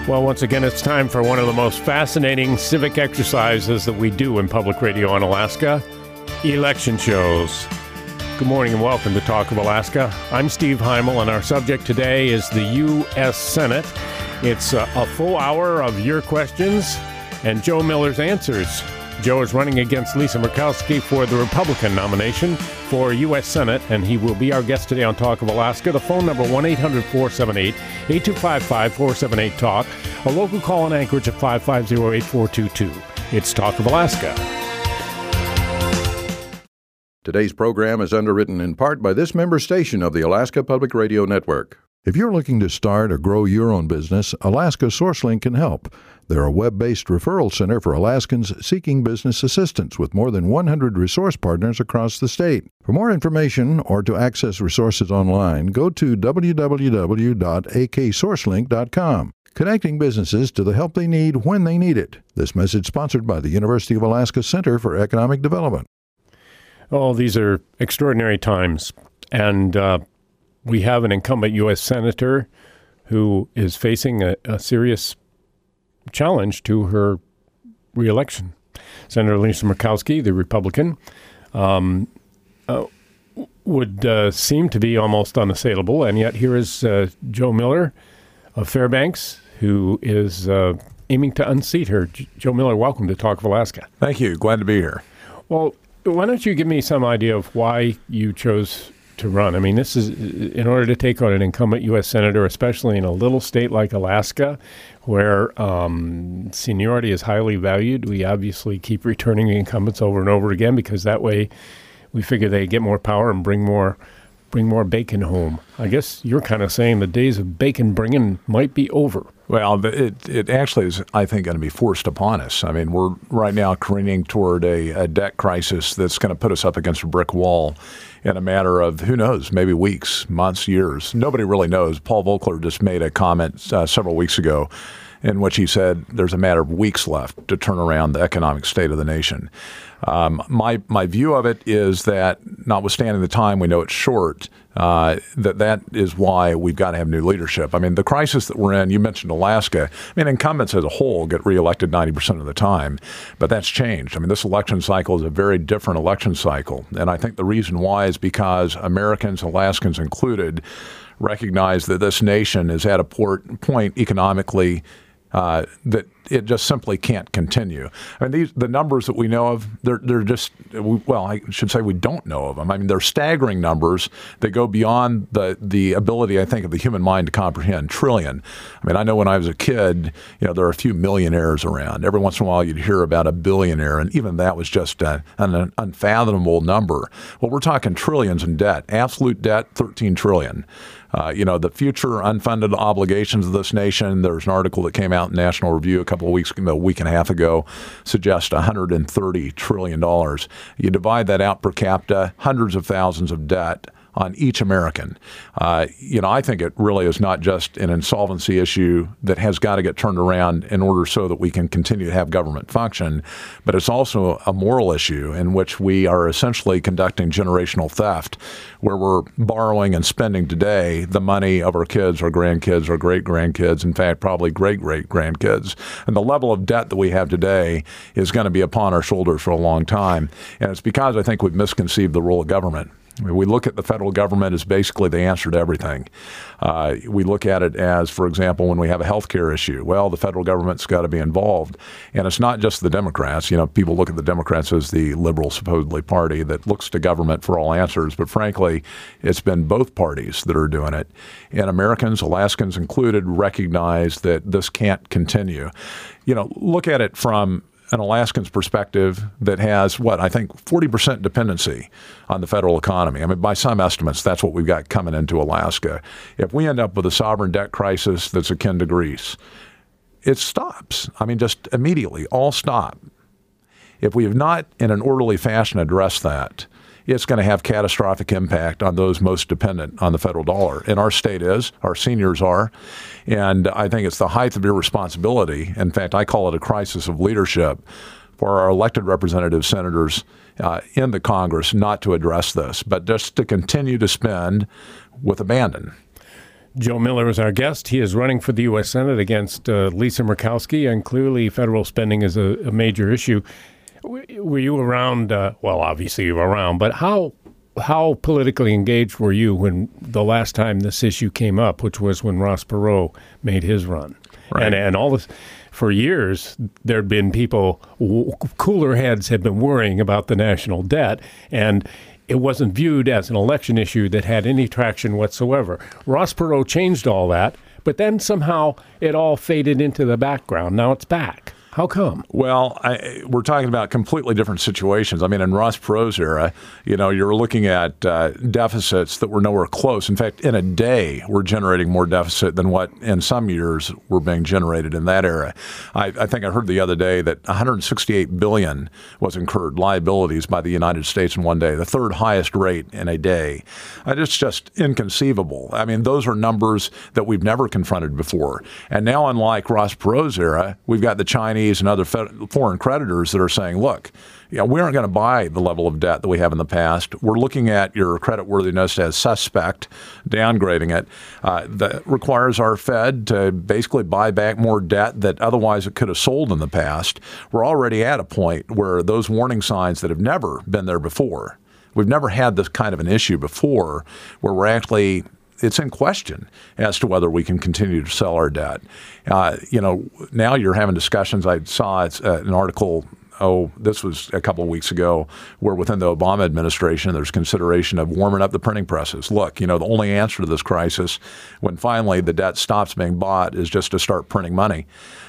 Well, once again, it's time for one of the most fascinating civic exercises that we do in public radio in Alaska, election shows. Good morning and welcome to Talk of Alaska. I'm Steve Heimel, and our subject today is the U.S. Senate. It's a full hour of your questions and Joe Miller's answers. Joe is running against Lisa Murkowski for the Republican nomination for U.S. Senate, and he will be our guest today on Talk of Alaska. The phone number, 1-800-478-8255, 478-TALK. A local call in Anchorage at 550-8422. It's Talk of Alaska. Today's program is underwritten in part by this member station of the Alaska Public Radio Network. If you're looking to start or grow your own business, Alaska SourceLink can help. They're a web-based referral center for Alaskans seeking business assistance with more than 100 resource partners across the state. For more information or to access resources online, go to www.aksourcelink.com. Connecting businesses to the help they need when they need it. This message sponsored by the University of Alaska Center for Economic Development. Oh, these are extraordinary times. And we have an incumbent U.S. Senator who is facing a serious challenge to her reelection. Senator Lisa Murkowski, the Republican, would seem to be almost unassailable. And yet here is Joe Miller of Fairbanks, who is aiming to unseat her. Joe Miller, welcome to Talk of Alaska. Thank you. Glad to be here. Well, why don't you give me some idea of why you chose to run? I mean, this is in order to take on an incumbent U.S. Senator, especially in a little state like Alaska, where seniority is highly valued. We obviously keep returning incumbents over and over again because that way we figure they get more power and bring more bacon home. I guess you're kind of saying the days of bacon bringing might be over. Well, it actually is, I think, going to be forced upon us. I mean, we're right now careening toward a debt crisis that's going to put us up against a brick wall in a matter of, who knows, maybe weeks, months, years. Nobody really knows. Paul Volcker just made a comment several weeks ago in which he said there's a matter of weeks left to turn around the economic state of the nation. My view of it is that, notwithstanding the time we know it's short, that is why we've got to have new leadership. I mean, the crisis that we're in, you mentioned Alaska. I mean, incumbents as a whole get reelected 90% of the time, but that's changed. I mean, this election cycle is a very different election cycle, and I think the reason why is because Americans, Alaskans included, recognize that this nation is at a point economically that it just simply can't continue. I mean, the numbers that we know of, they're just, well, I should say we don't know of them. I mean, they're staggering numbers that go beyond the ability, I think, of the human mind to comprehend. Trillion. I mean, I know when I was a kid, there are a few millionaires around. Every once in a while you'd hear about a billionaire, and even that was just an unfathomable number. Well, we're talking trillions in debt. Absolute debt, $13 trillion. The future unfunded obligations of this nation, there's an article that came out in National Review a week and a half ago, suggests $130 trillion. You divide that out per capita, hundreds of thousands of debt on each American. I think it really is not just an insolvency issue that has got to get turned around in order so that we can continue to have government function, but it's also a moral issue in which we are essentially conducting generational theft, where we're borrowing and spending today the money of our kids, our grandkids, our great-grandkids, in fact, probably great-great-grandkids. And the level of debt that we have today is going to be upon our shoulders for a long time. And it's because I think we've misconceived the role of government. We look at the federal government as basically the answer to everything. We look at it as, for example, when we have a health care issue, well, the federal government's got to be involved. And it's not just the Democrats. People look at the Democrats as the liberal, supposedly, party that looks to government for all answers. But frankly, it's been both parties that are doing it. And Americans, Alaskans included, recognize that this can't continue. Look at it from an Alaskan's perspective that has, I think 40% dependency on the federal economy. I mean, by some estimates, that's what we've got coming into Alaska. If we end up with a sovereign debt crisis that's akin to Greece, it stops. I mean, just immediately, all stop. If we have not, in an orderly fashion, addressed that, it's going to have catastrophic impact on those most dependent on the federal dollar. And our state is, our seniors are, and I think it's the height of irresponsibility. In fact, I call it a crisis of leadership for our elected representative senators in the Congress not to address this, but just to continue to spend with abandon. Joe Miller is our guest. He is running for the U.S. Senate against Lisa Murkowski, and clearly federal spending is a major issue. Were you around? Well, obviously you were around, but how politically engaged were you when the last time this issue came up, which was when Ross Perot made his run? Right. And all this, for years, there had been people, cooler heads had been worrying about the national debt, and it wasn't viewed as an election issue that had any traction whatsoever. Ross Perot changed all that, but then somehow it all faded into the background. Now it's back. How come? Well, we're talking about completely different situations. I mean, in Ross Perot's era, you're looking at deficits that were nowhere close. In fact, in a day, we're generating more deficit than what in some years were being generated in that era. I think I heard the other day that $168 billion was incurred liabilities by the United States in one day, the third highest rate in a day. It's just inconceivable. I mean, those are numbers that we've never confronted before. And now, unlike Ross Perot's era, we've got the Chinese and other foreign creditors that are saying, look, we aren't going to buy the level of debt that we have in the past. We're looking at your creditworthiness as suspect, downgrading it. That requires our Fed to basically buy back more debt that otherwise it could have sold in the past. We're already at a point where those warning signs that have never been there before, we've never had this kind of an issue before where it's in question as to whether we can continue to sell our debt. Now you're having discussions. I saw an article, this was a couple of weeks ago, where within the Obama administration, there's consideration of warming up the printing presses. Look, the only answer to this crisis, when finally the debt stops being bought, is just to start printing money.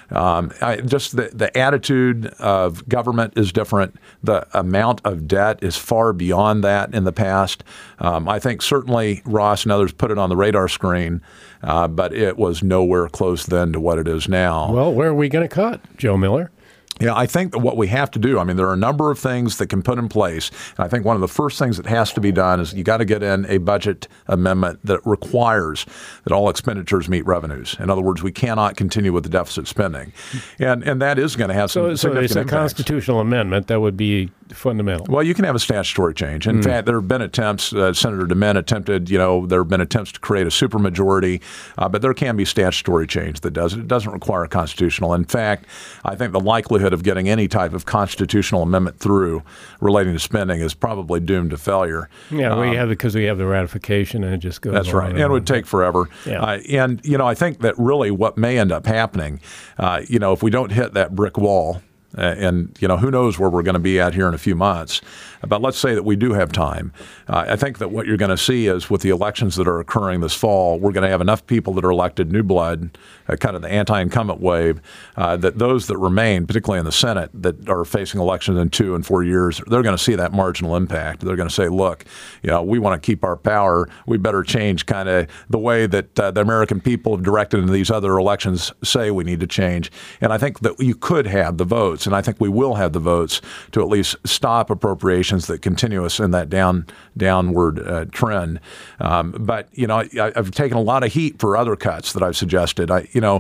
Just the attitude of government is different. The amount of debt is far beyond that in the past. I think certainly Ross and others put it on the radar screen, but it was nowhere close then to what it is now. Well, where are we going to cut, Joe Miller? Yeah, I think that what we have to do, there are a number of things that can put in place. And I think one of the first things that has to be done is you got to get in a budget amendment that requires that all expenditures meet revenues. In other words, we cannot continue with the deficit spending. And that is going to have some significant impacts. So it's a constitutional amendment that would be fundamental. Well, you can have a statutory change. In fact, there have been attempts, Senator DeMint attempted, there have been attempts to create a supermajority, but there can be statutory change that does it. It doesn't require a constitutional. In fact, I think the likelihood of getting any type of constitutional amendment through relating to spending is probably doomed to failure. Yeah, because we have the ratification and it just goes on. That's right. And it would take forever. Yeah. I think that really what may end up happening, if we don't hit that brick wall, and who knows where we're going to be at here in a few months. But let's say that we do have time. I think that what you're going to see is with the elections that are occurring this fall, we're going to have enough people that are elected new blood, kind of the anti-incumbent wave, that those that remain, particularly in the Senate, that are facing elections in 2 and 4 years, they're going to see that marginal impact. They're going to say, look, we want to keep our power. We better change kind of the way that the American people have directed in these other elections say we need to change. And I think that you could have the votes, and I think we will have the votes to at least stop appropriations that continue us in that downward trend. But I've taken a lot of heat for other cuts that I've suggested.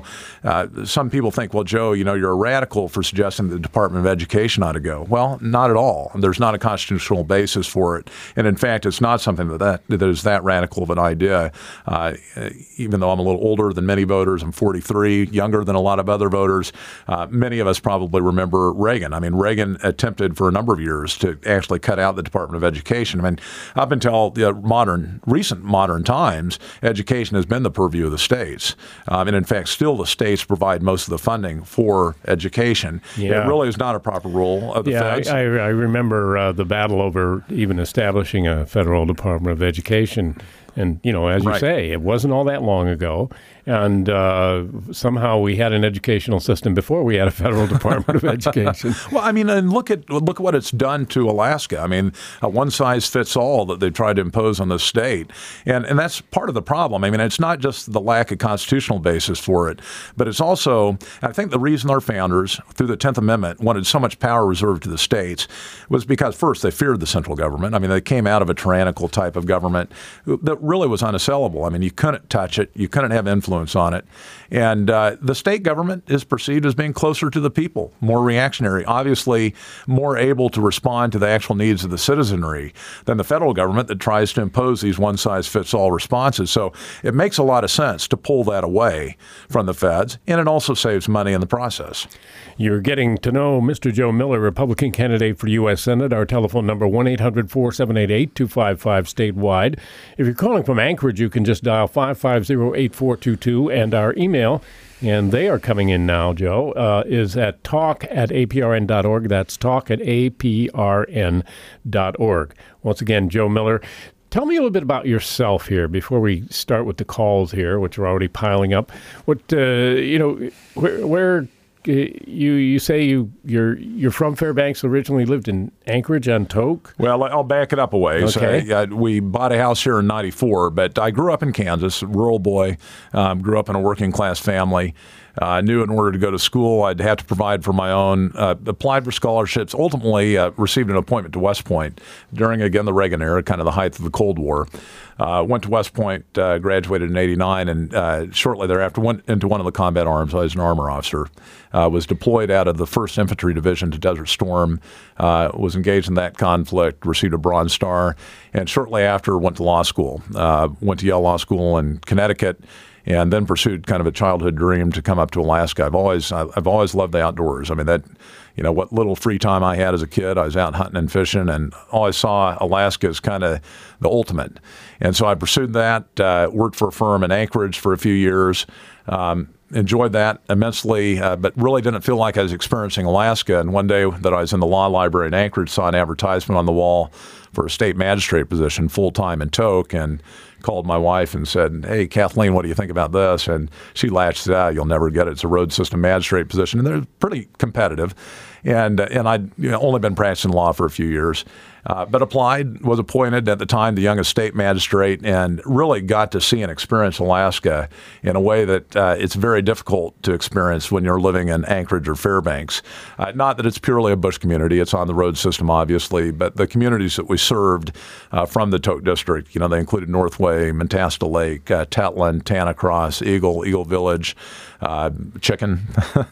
Some people think, well, Joe, you're a radical for suggesting the Department of Education ought to go. Well, not at all. There's not a constitutional basis for it, and in fact, it's not something that is that radical of an idea. Even though I'm a little older than many voters, I'm 43, younger than a lot of other voters. Many of us probably remember Reagan. Reagan attempted for a number of years to actually cut out the Department of Education. Up until recent modern times, education has been the purview of the states. And in fact, still the states provide most of the funding for education. Yeah. It really is not a proper role of the feds. I remember the battle over even establishing a federal Department of Education. And, as you say, it wasn't all that long ago. And somehow we had an educational system before we had a federal Department of Education. Well, and look at what it's done to Alaska. A one size fits all that they tried to impose on the state, and that's part of the problem. It's not just the lack of constitutional basis for it, but it's also, I think, the reason our founders, through the 10th Amendment, wanted so much power reserved to the states was because first they feared the central government. They came out of a tyrannical type of government that really was unassailable. I mean, you couldn't touch it. You couldn't have influence on it. And the state government is perceived as being closer to the people, more reactionary, obviously more able to respond to the actual needs of the citizenry than the federal government that tries to impose these one-size-fits-all responses. So it makes a lot of sense to pull that away from the feds, and it also saves money in the process. You're getting to know Mr. Joe Miller, Republican candidate for U.S. Senate. Our telephone number, 1-800-4788-255 statewide. If you're calling from Anchorage, you can just dial 550-8422, and our email, and they are coming in now, Joe, is at talk@aprn.org. That's talk@aprn.org. Once again, Joe Miller. Tell me a little bit about yourself here before we start with the calls here, which are already piling up. What, where you say you're from Fairbanks, originally lived in Anchorage on Tok? Well, I'll back it up a ways. Okay. We bought a house here in '94, but I grew up in Kansas, rural boy, grew up in a working class family. Knew in order to go to school, I'd have to provide for my own. Applied for scholarships. Ultimately, received an appointment to West Point during, again, the Reagan era, kind of the height of the Cold War. Went to West Point, graduated in '89, and shortly thereafter went into one of the combat arms. I was an armor officer. Was deployed out of the 1st Infantry Division to Desert Storm. Was engaged in that conflict, received a Bronze Star, and shortly after went to law school. Went to Yale Law School in Connecticut, and then pursued kind of a childhood dream to come up to Alaska. I've always loved the outdoors. I mean, that, what little free time I had as a kid, I was out hunting and fishing, and always saw Alaska as kind of the ultimate. And so I pursued that, worked for a firm in Anchorage for a few years, enjoyed that immensely, but really didn't feel like I was experiencing Alaska. And one day that I was in the law library in Anchorage, saw an advertisement on the wall for a state magistrate position full-time in Tok, and called my wife and said, "Hey, Kathleen, what do you think about this?" And she latched it out. "You'll never get it. It's a road system magistrate position." And they're pretty competitive. And I'd only been practicing law for a few years, but applied, was appointed at the time the youngest state magistrate, and really got to see and experience Alaska in a way that it's very difficult to experience when you're living in Anchorage or Fairbanks. Not that it's purely a bush community. It's on the road system, obviously, but the communities that we served from the Tok District, they included Northway, Mentasta Lake, Tetland, Tanacross, Eagle Village, Chicken.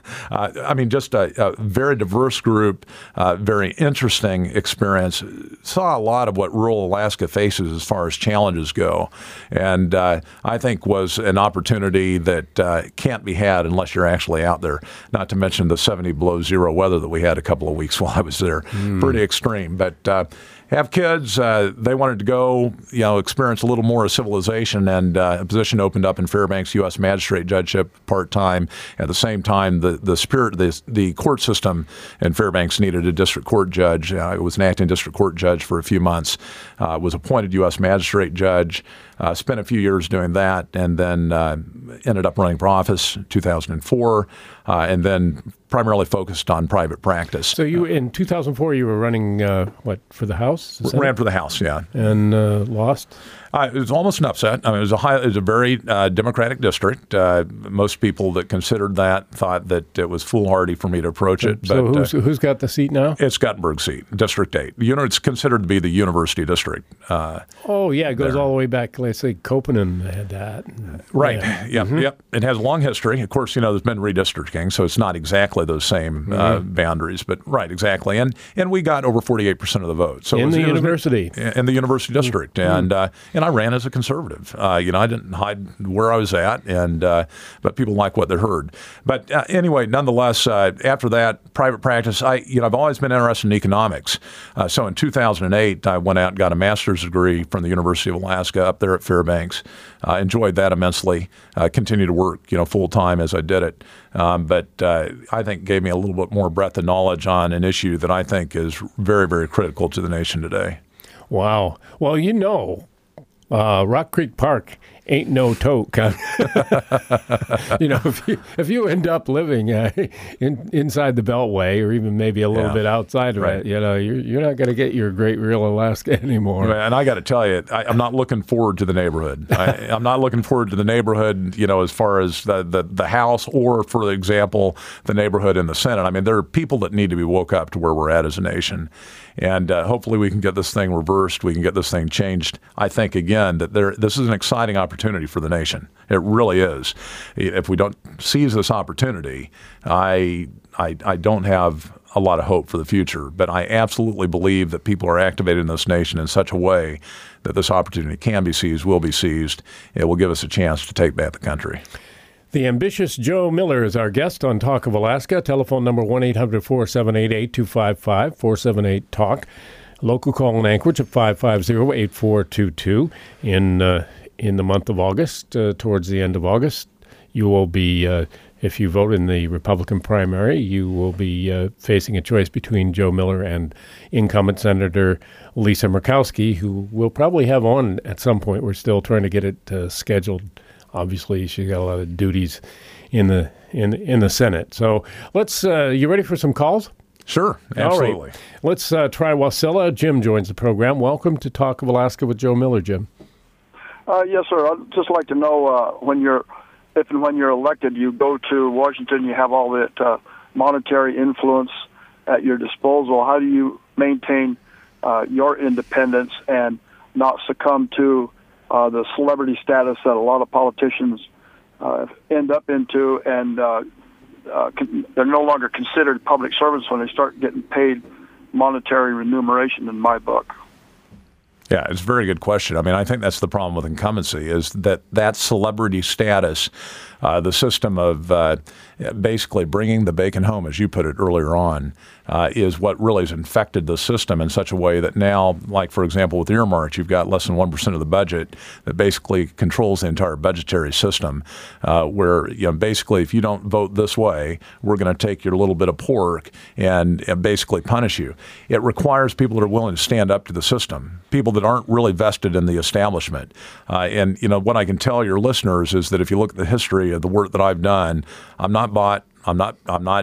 I mean, just a very diverse group, very interesting experience. Saw a lot of what rural Alaska faces as far as challenges go, and I think was an opportunity that can't be had unless you're actually out there. Not to mention the 70 below zero weather that we had a couple of weeks while I was there. Pretty extreme, but have kids. They wanted to go, experience a little more of civilization, and a position opened up in Fairbanks, U.S. Magistrate Judgeship, part-time. At the same time, the court system in Fairbanks needed a district court judge. I was an acting district court judge for a few months. Was appointed U.S. Magistrate Judge. Spent a few years doing that, and then ended up running for office in 2004, and then primarily focused on private practice. So in 2004, you were running, for the House? Ran for the House, yeah. And lost? It was almost an upset. I mean, it was a very Democratic district. Most people that considered that thought that it was foolhardy for me to approach it. So who's got the seat now? It's Guttenberg seat, District 8. It's considered to be the university district. It goes all the way back. Let's say Copenhagen had that. Right. Yeah. Mm-hmm. Yep. It has a long history. Of course, there's been redistricting, so it's not exactly those same boundaries. But right, exactly. And we got over 48% of the vote. So in the university district, and I ran as a conservative. I didn't hide where I was at, and but people like what they heard. But anyway, nonetheless, after that, private practice. I've always been interested in economics. So in 2008, I went out and got a master's degree from the University of Alaska up there at Fairbanks. Enjoyed that immensely. Continued to work, full time as I did it. But I think gave me a little bit more breadth of knowledge on an issue that I think is very, very critical to the nation today. Wow. Well, Rock Creek Park ain't no toke. If you end up living inside the Beltway, or even maybe a little bit outside of it, you're not going to get your great real Alaska anymore. And I got to tell you, I'm not looking forward to the neighborhood. I'm not looking forward to the neighborhood, as far as the House, or, for example, the neighborhood in the Senate. I mean, there are people that need to be woke up to where we're at as a nation. And hopefully we can get this thing reversed. We can get this thing changed. I think, again, that this is an exciting opportunity for the nation. It really is. If we don't seize this opportunity, I don't have a lot of hope for the future. But I absolutely believe that people are activated in this nation in such a way that this opportunity can be seized, will be seized. It will give us a chance to take back the country. The ambitious Joe Miller is our guest on Talk of Alaska. Telephone number 1-800-478-8255, 478-TALK. Local call in Anchorage at 550-8422. In the month of August, towards the end of August, you will be, if you vote in the Republican primary, you will be facing a choice between Joe Miller and incumbent Senator Lisa Murkowski, who we'll probably have on at some point. We're still trying to get it scheduled. Obviously, she's got a lot of duties in the Senate. So let's. You ready for some calls? Sure, absolutely. All right. Let's try Wasilla. Jim joins the program. Welcome to Talk of Alaska with Joe Miller, Jim. Yes, sir. I'd just like to know when you're elected, you go to Washington, you have all that monetary influence at your disposal. How do you maintain your independence and not succumb to the celebrity status that a lot of politicians end up into, and they're no longer considered public servants when they start getting paid monetary remuneration, in my book? Yeah, it's a very good question. I mean, I think that's the problem with incumbency, is that celebrity status, the system of basically bringing the bacon home, as you put it earlier on, is what really has infected the system in such a way that now, like, for example, with earmarks, you've got less than 1% of the budget that basically controls the entire budgetary system, where, basically, if you don't vote this way, we're going to take your little bit of pork and basically punish you. It requires people that are willing to stand up to the system, people that aren't really vested in the establishment. And what I can tell your listeners is that if you look at the history of the work that I've done, I'm not bought. I'm not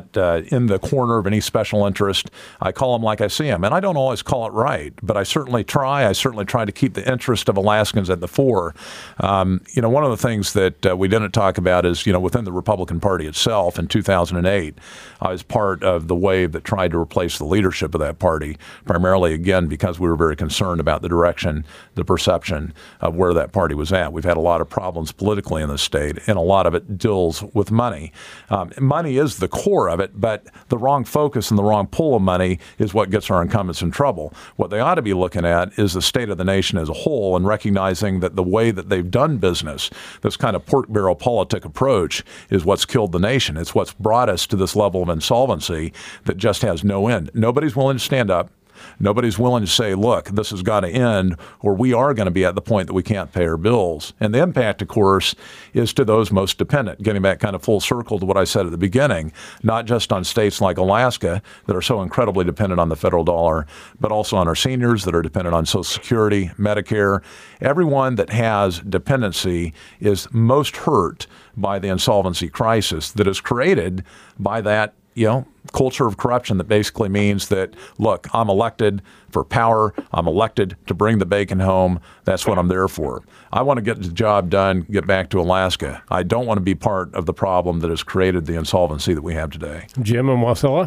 in the corner of any special interest. I call them like I see them, and I don't always call it right, but I certainly try. I certainly try to keep the interest of Alaskans at the fore. One of the things that we didn't talk about is, within the Republican Party itself in 2008, I was part of the wave that tried to replace the leadership of that party, primarily, again, because we were very concerned about the direction, the perception of where that party was at. We've had a lot of problems politically in the state, and a lot of it deals with money. Money is the core of it, but the wrong focus and the wrong pull of money is what gets our incumbents in trouble. What they ought to be looking at is the state of the nation as a whole, and recognizing that the way that they've done business, this kind of pork barrel politic approach, is what's killed the nation. It's what's brought us to this level of insolvency that just has no end. Nobody's willing to stand up. Nobody's willing to say, look, this has got to end, or we are going to be at the point that we can't pay our bills. And the impact, of course, is to those most dependent, getting back kind of full circle to what I said at the beginning, not just on states like Alaska that are so incredibly dependent on the federal dollar, but also on our seniors that are dependent on Social Security, Medicare. Everyone that has dependency is most hurt by the insolvency crisis that is created by that culture of corruption that basically means that, look, I'm elected for power. I'm elected to bring the bacon home. That's what I'm there for. I want to get the job done, get back to Alaska. I don't want to be part of the problem that has created the insolvency that we have today. Jim and Wasilla?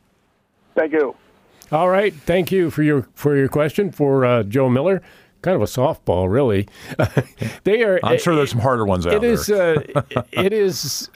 Thank you. All right. Thank you for your question for Joe Miller. Kind of a softball, really. They are. I'm sure there's some harder ones out there. It is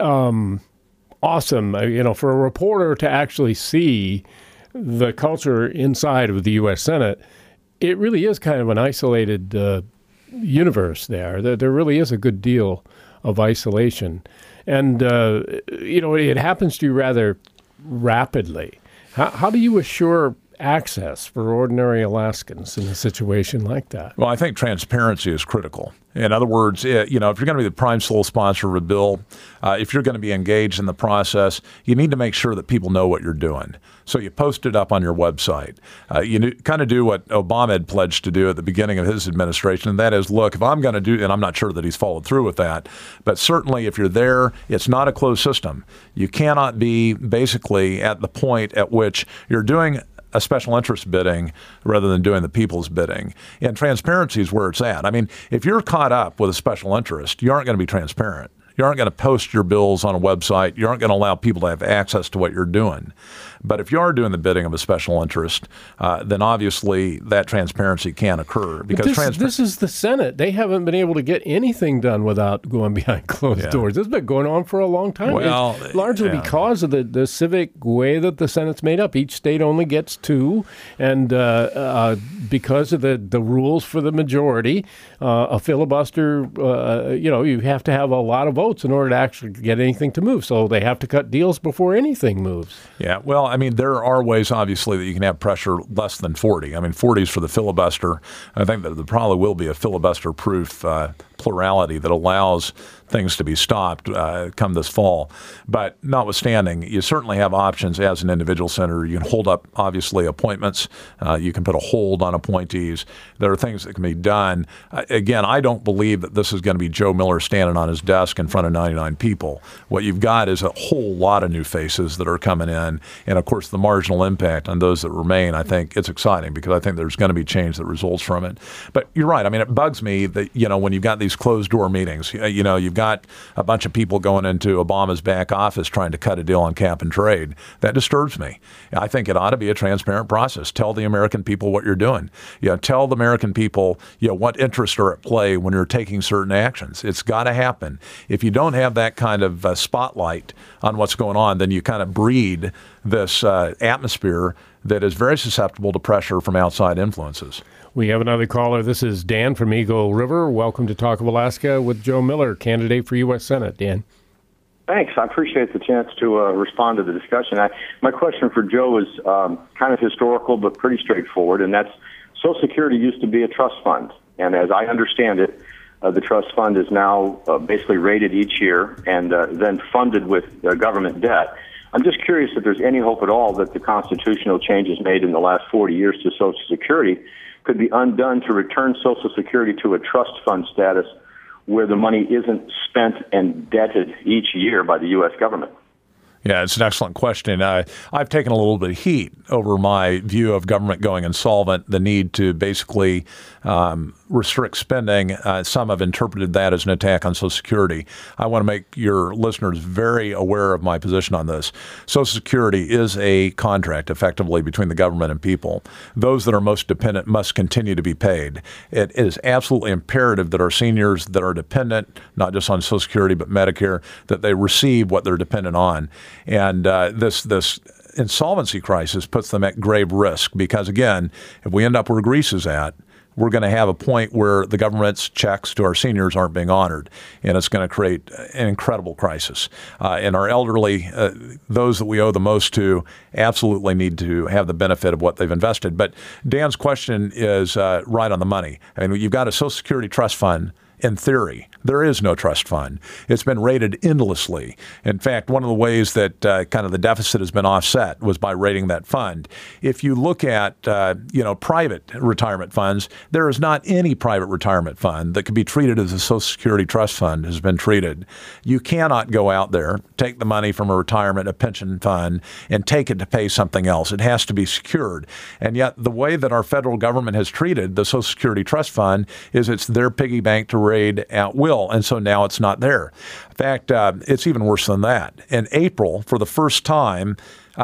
awesome, for a reporter to actually see the culture inside of the U.S. Senate. It really is kind of an isolated universe there. There really is a good deal of isolation. And, it happens to you rather rapidly. How do you assure access for ordinary Alaskans in a situation like that? Well, I think transparency is critical. In other words, if you're going to be the prime sole sponsor of a bill, if you're going to be engaged in the process, you need to make sure that people know what you're doing. So you post it up on your website. You kind of do what Obama had pledged to do at the beginning of his administration, and that is, look, if I'm going to do, and I'm not sure that he's followed through with that, but certainly if you're there, it's not a closed system. You cannot be basically at the point at which you're doing a special interest bidding rather than doing the people's bidding. And transparency is where it's at. I mean, if you're caught up with a special interest, you aren't going to be transparent. You aren't going to post your bills on a website. You aren't going to allow people to have access to what you're doing. But if you are doing the bidding of a special interest, then obviously that transparency can occur. Because this is the Senate. They haven't been able to get anything done without going behind closed doors. This has been going on for a long time. Well, it's largely because of the civic way that the Senate's made up. Each state only gets 2, and because of the rules for the majority, a filibuster, you have to have a lot of votes in order to actually get anything to move. So they have to cut deals before anything moves. Yeah, well, I mean, there are ways, obviously, that you can have pressure less than 40. I mean, 40 is for the filibuster. I think that there probably will be a filibuster-proof plurality that allows things to be stopped come this fall. But notwithstanding, you certainly have options as an individual senator. You can hold up, obviously, appointments. You can put a hold on appointees. There are things that can be done. Again, I don't believe that this is going to be Joe Miller standing on his desk in front of 99 people. What you've got is a whole lot of new faces that are coming in. And, of course, the marginal impact on those that remain, I think it's exciting because I think there's going to be change that results from it. But you're right. I mean, it bugs me that, when you've got these closed-door meetings, you've got a bunch of people going into Obama's back office trying to cut a deal on cap and trade. That disturbs me. I think it ought to be a transparent process. Tell the American people what you're doing. Tell the American people, what interests are at play when you're taking certain actions. It's got to happen. If you don't have that kind of spotlight on what's going on, then you kind of breed this atmosphere that is very susceptible to pressure from outside influences. We have another caller. This is Dan from Eagle River. Welcome to Talk of Alaska with Joe Miller, candidate for U.S. Senate. Dan. Thanks. I appreciate the chance to respond to the discussion. My question for Joe is kind of historical but pretty straightforward, and that's Social Security used to be a trust fund. And as I understand it, the trust fund is now basically rated each year and then funded with government debt. I'm just curious if there's any hope at all that the constitutional changes made in the last 40 years to Social Security could be undone to return Social Security to a trust fund status where the money isn't spent and debted each year by the U.S. government. Yeah, it's an excellent question. I've taken a little bit of heat over my view of government going insolvent, the need to basically restrict spending. Some have interpreted that as an attack on Social Security. I want to make your listeners very aware of my position on this. Social Security is a contract, effectively, between the government and people. Those that are most dependent must continue to be paid. It is absolutely imperative that our seniors that are dependent, not just on Social Security but Medicare, that they receive what they're dependent on. And this insolvency crisis puts them at grave risk because, again, if we end up where Greece is at, we're going to have a point where the government's checks to our seniors aren't being honored, and it's going to create an incredible crisis. And our elderly, those that we owe the most to, absolutely need to have the benefit of what they've invested. But Dan's question is right on the money. I mean, you've got a Social Security trust fund. In theory, there is no trust fund. It's been rated endlessly. In fact, one of the ways that kind of the deficit has been offset was by rating that fund. If you look at, private retirement funds, there is not any private retirement fund that could be treated as a Social Security trust fund has been treated. You cannot go out there, take the money from a pension fund, and take it to pay something else. It has to be secured. And yet the way that our federal government has treated the Social Security trust fund is it's their piggy bank to raid at will, and so now it's not there. In fact, it's even worse than that. In April, for the first time,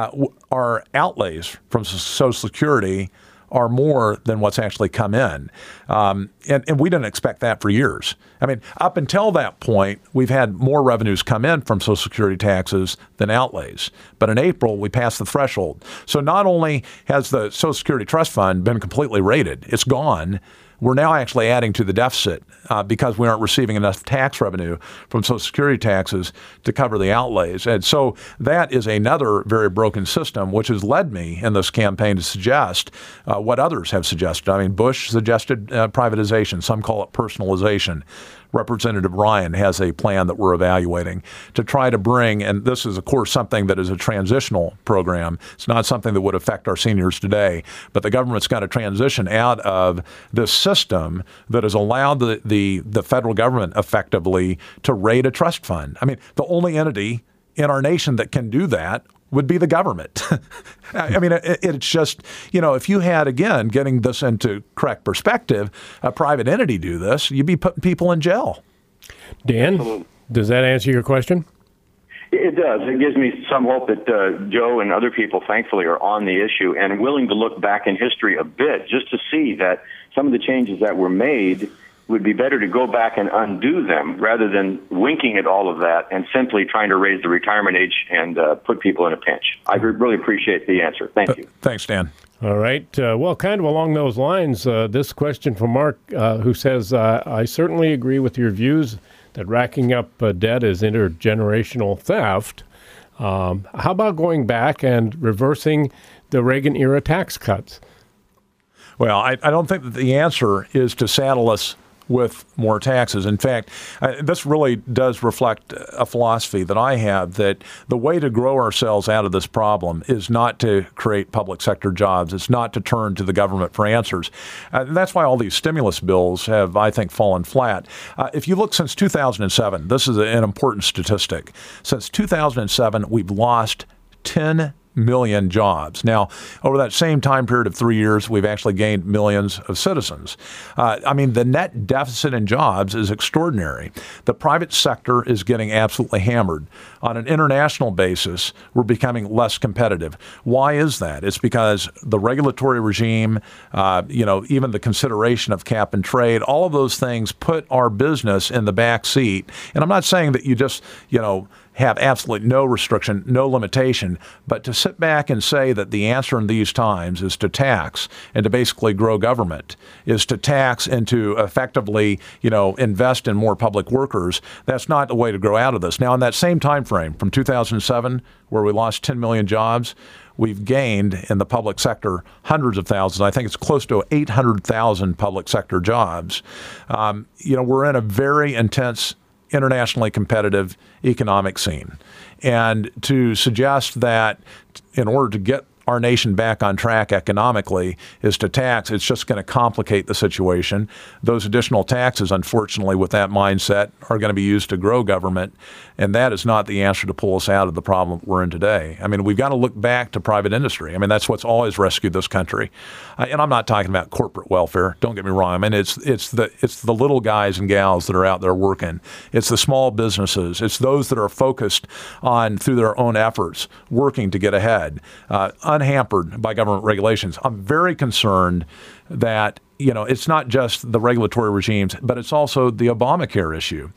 our outlays from Social Security are more than what's actually come in. And we didn't expect that for years. I mean, up until that point, we've had more revenues come in from Social Security taxes than outlays. But in April, we passed the threshold. So not only has the Social Security Trust Fund been completely raided, it's gone, we're now actually adding to the deficit because we aren't receiving enough tax revenue from Social Security taxes to cover the outlays. And so that is another very broken system, which has led me in this campaign to suggest what others have suggested. I mean, Bush suggested privatization. Some call it personalization. Representative Ryan has a plan that we're evaluating to try to bring, and this is, of course, something that is a transitional program. It's not something that would affect our seniors today, but the government's got to transition out of this system that has allowed the federal government effectively to raid a trust fund. I mean, the only entity in our nation that can do that would be the government. I mean, it's just, if you had, again, getting this into correct perspective, a private entity do this, you'd be putting people in jail. Dan, Absolutely. Does that answer your question? It does. It gives me some hope that Joe and other people, thankfully, are on the issue and willing to look back in history a bit just to see that some of the changes that were made would be better to go back and undo them rather than winking at all of that and simply trying to raise the retirement age and put people in a pinch. I really appreciate the answer. Thank you. Thanks, Dan. All right. Well, kind of along those lines, this question from Mark, who says, I certainly agree with your views that racking up debt is intergenerational theft. How about going back and reversing the Reagan-era tax cuts? Well, I don't think that the answer is to saddle us with more taxes. In fact, this really does reflect a philosophy that I have, that the way to grow ourselves out of this problem is not to create public sector jobs. It's not to turn to the government for answers. And that's why all these stimulus bills have, I think, fallen flat. If you look since 2007, this is an important statistic. Since 2007, we've lost 10 million jobs. Now, over that same time period of 3 years, we've actually gained millions of citizens. I mean, the net deficit in jobs is extraordinary. The private sector is getting absolutely hammered. On an international basis, we're becoming less competitive. Why is that? It's because the regulatory regime, even the consideration of cap and trade, all of those things put our business in the back seat. And I'm not saying that you just, have absolutely no restriction, no limitation, but to sit back and say that the answer in these times is to tax and to basically grow government, is to tax and to effectively, invest in more public workers, that's not the way to grow out of this. Now, in that same time frame, from 2007, where we lost 10 million jobs, we've gained in the public sector hundreds of thousands. I think it's close to 800,000 public sector jobs. We're in a very intense, internationally competitive economic scene. And to suggest that in order to get our nation back on track economically is to tax, it's just going to complicate the situation. Those additional taxes, unfortunately, with that mindset, are going to be used to grow government, and that is not the answer to pull us out of the problem we're in today. I mean, we've got to look back to private industry. I mean, that's what's always rescued this country. And I'm not talking about corporate welfare. Don't get me wrong. I mean, it's the little guys and gals that are out there working. It's the small businesses. It's those that are focused on, through their own efforts, working to get ahead, unhampered by government regulations. I'm very concerned that it's not just the regulatory regimes, but it's also the Obamacare issue.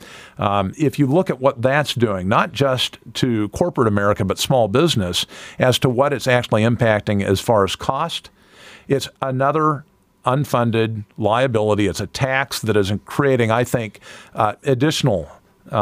If you look at what that's doing, not just to corporate America, but small business, as to what it's actually impacting as far as cost, it's another unfunded liability. It's a tax that is creating, I think, additional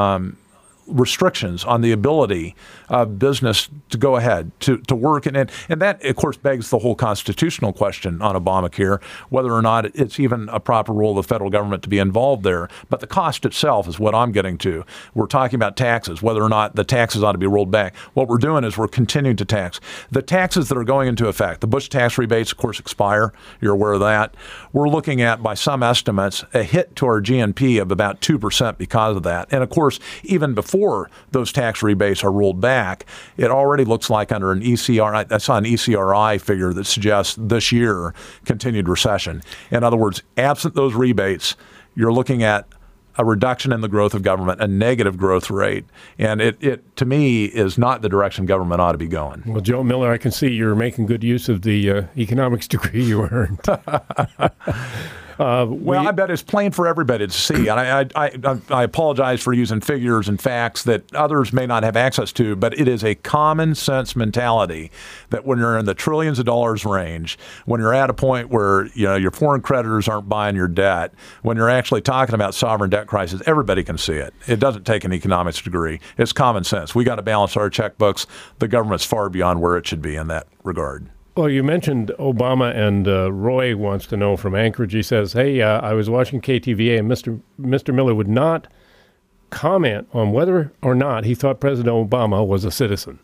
restrictions on the ability of business to go ahead, to work. And that, of course, begs the whole constitutional question on Obamacare, whether or not it's even a proper role of the federal government to be involved there. But the cost itself is what I'm getting to. We're talking about taxes, whether or not the taxes ought to be rolled back. What we're doing is we're continuing to tax. The taxes that are going into effect, the Bush tax rebates, of course, expire. You're aware of that. We're looking at, by some estimates, a hit to our GNP of about 2% because of that. And, of course, even before those tax rebates are rolled back, it already looks like under an ECR, I saw an ECRI figure that suggests this year continued recession. In other words, absent those rebates, you're looking at a reduction in the growth of government, a negative growth rate. And it to me, is not the direction government ought to be going. Well, Joe Miller, I can see you're making good use of the economics degree you earned. Well, I bet it's plain for everybody to see. And I apologize for using figures and facts that others may not have access to, but it is a common sense mentality that when you're in the trillions of dollars range, when you're at a point where your foreign creditors aren't buying your debt, when you're actually talking about sovereign debt crisis, everybody can see it. It doesn't take an economics degree. It's common sense. We got to balance our checkbooks. The government's far beyond where it should be in that regard. Well, you mentioned Obama, and Roy wants to know from Anchorage. He says, hey, I was watching KTVA, and Mr. Miller would not comment on whether or not he thought President Obama was a citizen.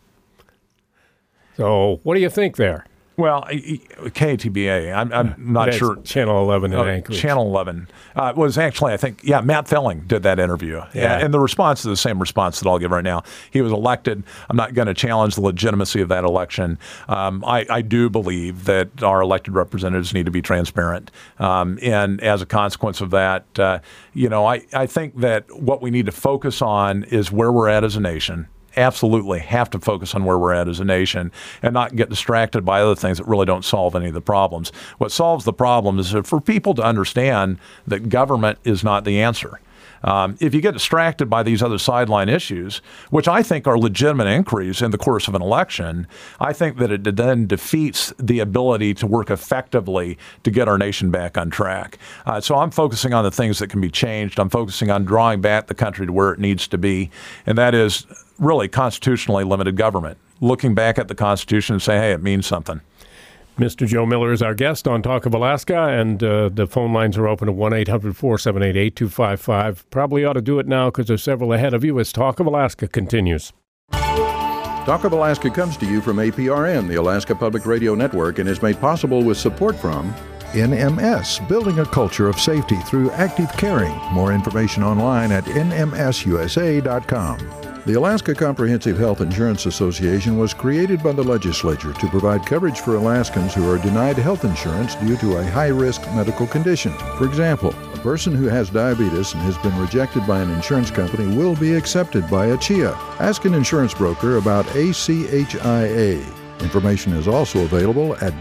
So what do you think there? Well, KTBA, I'm not sure. Channel 11 in Anchorage. Channel 11 was actually, I think, Matt Felling did that interview. Yeah. And the response is the same response that I'll give right now. He was elected. I'm not going to challenge the legitimacy of that election. I do believe that our elected representatives need to be transparent. And as a consequence of that, I think that what we need to focus on is where we're at as a nation. Absolutely have to focus on where we're at as a nation and not get distracted by other things that really don't solve any of the problems. What solves the problem is for people to understand that government is not the answer. If you get distracted by these other sideline issues, which I think are legitimate inquiries in the course of an election, I think that it then defeats the ability to work effectively to get our nation back on track. So I'm focusing on the things that can be changed. I'm focusing on drawing back the country to where it needs to be, and that is really constitutionally limited government. Looking back at the Constitution and say, hey, it means something. Mr. Joe Miller is our guest on Talk of Alaska, and the phone lines are open at 1-800-478-8255. Probably ought to do it now because there's several ahead of you as Talk of Alaska continues. Talk of Alaska comes to you from APRN, the Alaska Public Radio Network, and is made possible with support from NMS, building a culture of safety through active caring. More information online at nmsusa.com. The Alaska Comprehensive Health Insurance Association was created by the legislature to provide coverage for Alaskans who are denied health insurance due to a high-risk medical condition. For example, a person who has diabetes and has been rejected by an insurance company will be accepted by ACHIA. Ask an insurance broker about ACHIA. Information is also available at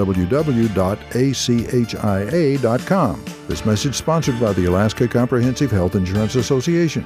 www.achia.com. This message sponsored by the Alaska Comprehensive Health Insurance Association.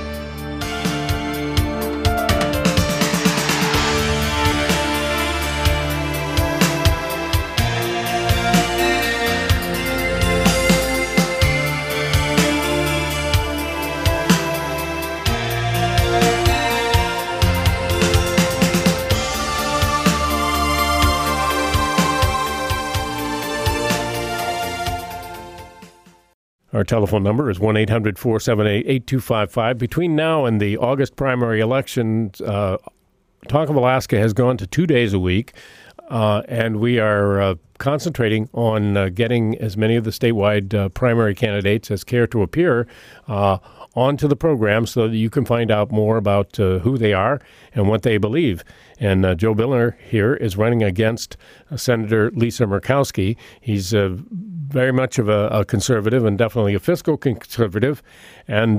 Our telephone number is 1-800-478-8255. Between now and the August primary election, Talk of Alaska has gone to 2 days a week, and we are concentrating on getting as many of the statewide primary candidates as care to appear onto the program so that you can find out more about who they are and what they believe. And Joe Miller here is running against Senator Lisa Murkowski. He's very much of a conservative and definitely a fiscal conservative. And,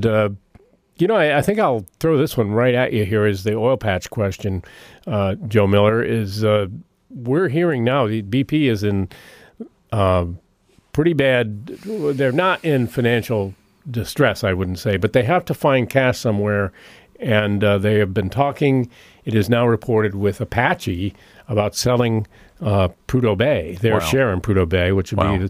I think I'll throw this one right at you here is the oil patch question, Joe Miller, is we're hearing now the BP is in pretty bad, they're not in financial distress, I wouldn't say, but they have to find cash somewhere, and they have been talking, it is now reported, with Apache about selling Prudhoe Bay, their share in Prudhoe Bay, which would be the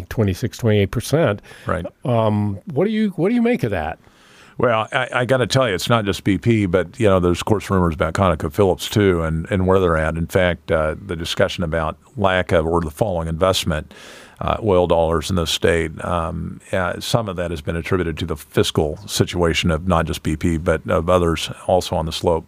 28%. Right. What do you make of that? Well, I got to tell you, it's not just BP, but there's of course rumors about ConocoPhillips too, and where they're at. In fact, the discussion about lack of or the falling investment, oil dollars in the state, some of that has been attributed to the fiscal situation of not just BP, but of others also on the slope.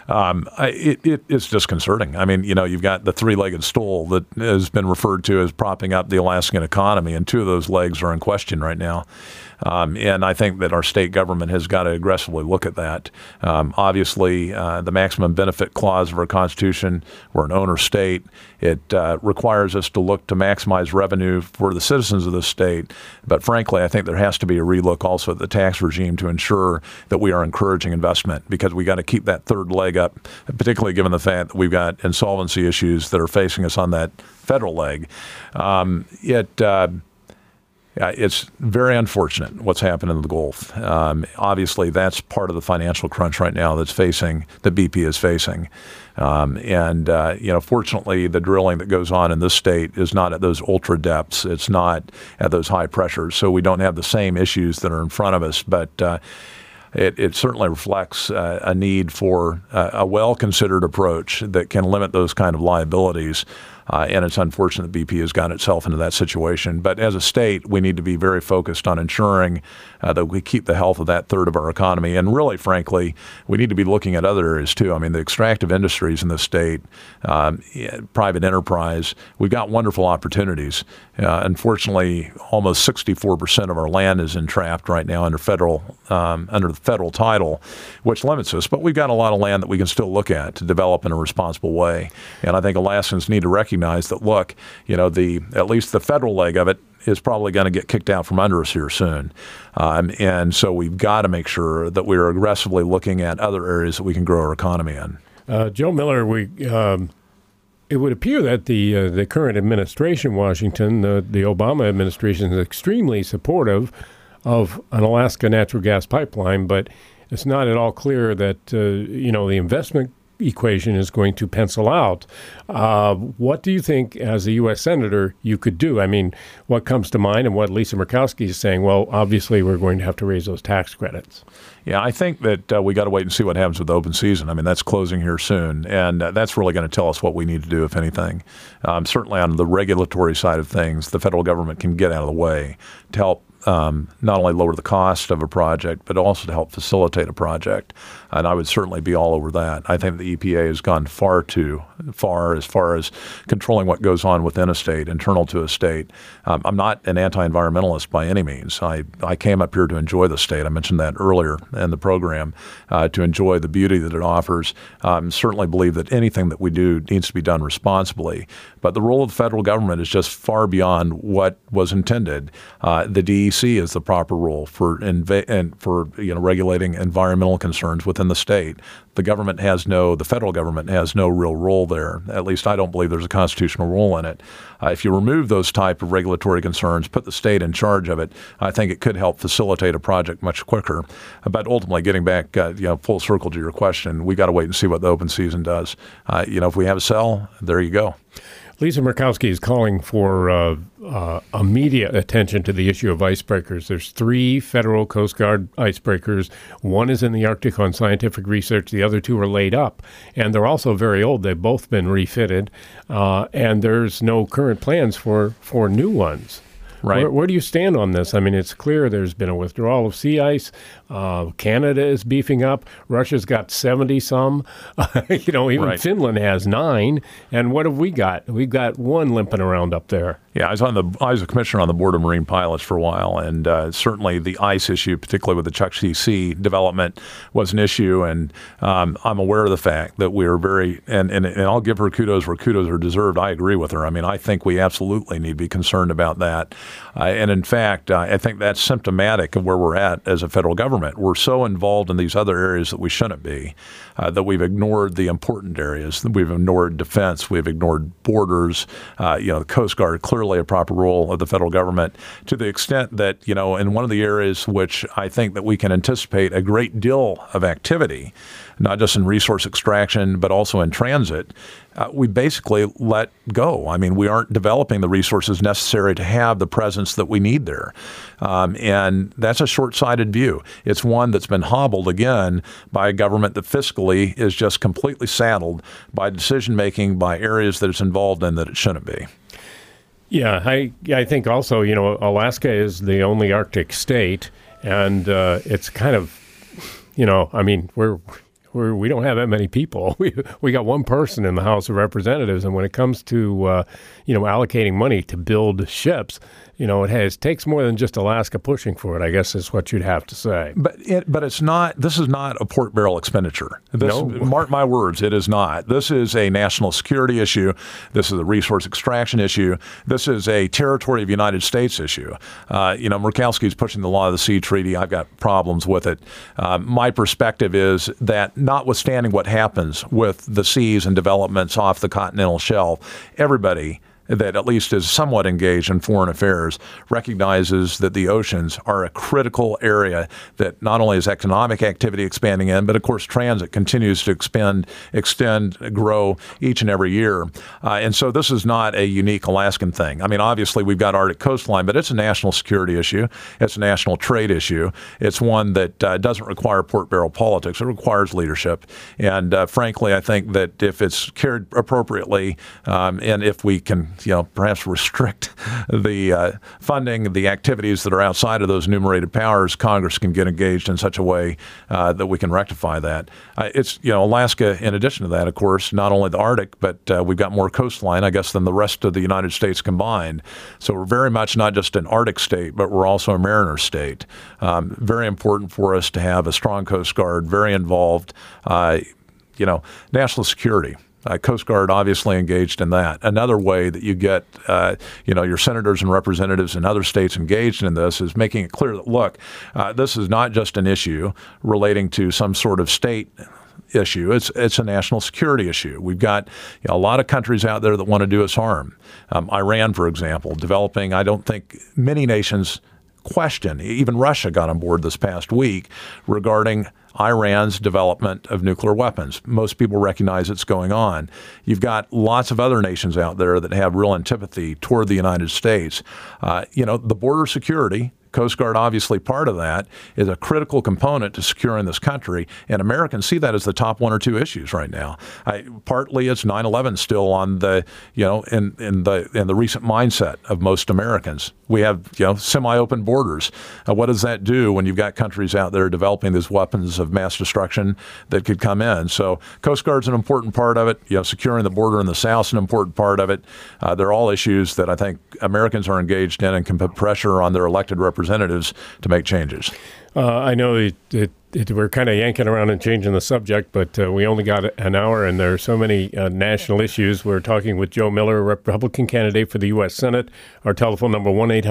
It's disconcerting. I mean, you've got the three-legged stool that has been referred to as propping up the Alaskan economy, and two of those legs are in question right now. And I think that our state government has got to aggressively look at that. Obviously, the maximum benefit clause of our Constitution, we're an owner state. It requires us to look to maximize revenue for the citizens of the state. But frankly, I think there has to be a relook also at the tax regime to ensure that we are encouraging investment, because we got to keep that third leg up, particularly given the fact that we've got insolvency issues that are facing us on that federal leg. It's very unfortunate what's happened in the Gulf. Obviously, that's part of the financial crunch right now that BP is facing. Fortunately, the drilling that goes on in this state is not at those ultra depths. It's not at those high pressures. So we don't have the same issues that are in front of us. But it certainly reflects a need for a well-considered approach that can limit those kind of liabilities. And it's unfortunate that BP has gotten itself into that situation. But as a state, we need to be very focused on ensuring that we keep the health of that third of our economy. And really, frankly, we need to be looking at other areas too. I mean, the extractive industries in the state, private enterprise, we've got wonderful opportunities. Unfortunately, almost 64% of our land is entrapped right now under the federal title, which limits us. But we've got a lot of land that we can still look at to develop in a responsible way. And I think Alaskans need to recognize that, look, at least the federal leg of it is probably going to get kicked out from under us here soon. And so we've got to make sure that we're aggressively looking at other areas that we can grow our economy in. Joe Miller, it would appear that the current administration, Washington, the Obama administration, is extremely supportive of an Alaska natural gas pipeline, but it's not at all clear that, the investment equation is going to pencil out. What do you think, as a U.S. Senator, you could do? I mean, what comes to mind and what Lisa Murkowski is saying? Well, obviously, we're going to have to raise those tax credits. Yeah, I think that we got to wait and see what happens with the open season. I mean, that's closing here soon, and that's really going to tell us what we need to do, if anything. Certainly on the regulatory side of things, the federal government can get out of the way to help not only lower the cost of a project, but also to help facilitate a project. And I would certainly be all over that. I think the EPA has gone far too far as controlling what goes on within a state, internal to a state. I'm not an anti-environmentalist by any means. I came up here to enjoy the state. I mentioned that earlier in the program, to enjoy the beauty that it offers. Certainly believe that anything that we do needs to be done responsibly. But the role of the federal government is just far beyond what was intended. The DEC is the proper role for regulating environmental concerns within the state. The federal government has no real role there. At least I don't believe there's a constitutional role in it. If you remove those type of regulatory concerns, put the state in charge of it, I think it could help facilitate a project much quicker. But ultimately, getting back full circle to your question, we got to wait and see what the open season does. If we have a sell, there you go. Lisa Murkowski is calling for immediate attention to the issue of icebreakers. There's 3 federal Coast Guard icebreakers. One is in the Arctic on scientific research. The other 2 are laid up, and they're also very old. They've both been refitted, and there's no current plans for new ones. Right. Where do you stand on this? I mean, it's clear there's been a withdrawal of sea ice. Canada is beefing up. Russia's got 70-some. Even right. Finland has 9. And what have we got? We've got 1 limping around up there. Yeah, I was a commissioner on the Board of Marine Pilots for a while, and certainly the ice issue, particularly with the Chukchi Sea development, was an issue. And I'm aware of the fact that we are and I'll give her kudos where kudos are deserved. I agree with her. I mean, I think we absolutely need to be concerned about that. And in fact, I think that's symptomatic of where we're at as a federal government. We're so involved in these other areas that we shouldn't be, that we've ignored the important areas. We've ignored defense. We've ignored borders. The Coast Guard, clearly a proper role of the federal government, to the extent that, in one of the areas which I think that we can anticipate a great deal of activity, not just in resource extraction, but also in transit, we basically let go. I mean, we aren't developing the resources necessary to have the presence that we need there. And that's a short-sighted view. It's one that's been hobbled, again, by a government that fiscally is just completely saddled by decision-making by areas that it's involved in that it shouldn't be. Yeah, I think also, Alaska is the only Arctic state, and it's kind of, we don't have that many people. We got 1 person in the House of Representatives, and when it comes to allocating money to build ships, it takes more than just Alaska pushing for it, I guess is what you'd have to say. But it's not. This is not a port barrel expenditure. No. Mark my words, it is not. This is a national security issue. This is a resource extraction issue. This is a territory of the United States issue. Murkowski's pushing the Law of the Sea Treaty. I've got problems with it. My perspective is that notwithstanding what happens with the seas and developments off the continental shelf, everybody that at least is somewhat engaged in foreign affairs recognizes that the oceans are a critical area that not only is economic activity expanding in, but of course transit continues to extend, grow each and every year. And so this is not a unique Alaskan thing. I mean, obviously we've got Arctic coastline, but it's a national security issue. It's a national trade issue. It's one that doesn't require pork barrel politics. It requires leadership. And frankly, I think that if it's carried appropriately and if we can perhaps restrict the funding, the activities that are outside of those enumerated powers, Congress can get engaged in such a way that we can rectify that. It's, Alaska, in addition to that, of course, not only the Arctic, but we've got more coastline, I guess, than the rest of the United States combined. So we're very much not just an Arctic state, but we're also a mariner state. Very important for us to have a strong Coast Guard, very involved, national security. Coast Guard obviously engaged in that. Another way that you get, your senators and representatives in other states engaged in this is making it clear that, look, this is not just an issue relating to some sort of state issue. It's a national security issue. We've got a lot of countries out there that want to do us harm. Iran, for example, developing, I don't think many nations question, even Russia got on board this past week regarding Iran's development of nuclear weapons. Most people recognize it's going on. You've got lots of other nations out there that have real antipathy toward the United States. The border security, Coast Guard, obviously part of that, is a critical component to securing this country, and Americans see that as the top one or two issues right now. Partly it's 9/11 still on the, in the recent mindset of most Americans. We have, semi-open borders. What does that do when you've got countries out there developing these weapons of mass destruction that could come in? So Coast Guard's an important part of it. Securing the border in the South is an important part of it. They're all issues that I think Americans are engaged in and can put pressure on their elected representatives to make changes. I know we're kind of yanking around and changing the subject, but we only got an hour, and there are so many national issues. We're talking with Joe Miller, Republican candidate for the U.S. Senate. Our telephone number,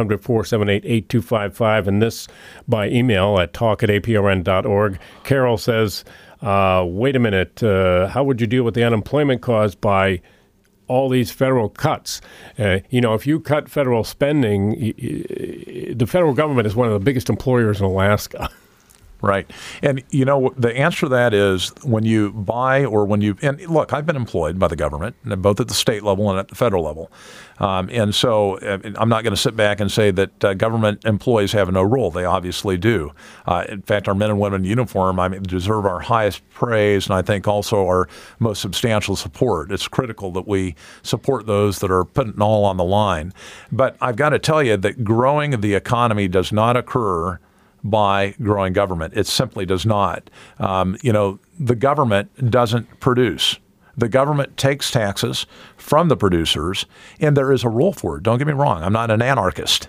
1-800-478-8255, and this by email at talk@aprn.org. Carol says, wait a minute, how would you deal with the unemployment caused by all these federal cuts? If you cut federal spending, the federal government is one of the biggest employers in Alaska. Right. And, the answer to that is when you buy and look, I've been employed by the government, both at the state level and at the federal level. And so I'm not going to sit back and say that government employees have no role. They obviously do. In fact, our men and women in uniform, deserve our highest praise and I think also our most substantial support. It's critical that we support those that are putting it all on the line. But I've got to tell you that growing the economy does not occur by growing government. It simply does not. The government doesn't produce. The government takes taxes from the producers, and there is a role for it. Don't get me wrong. I'm not an anarchist.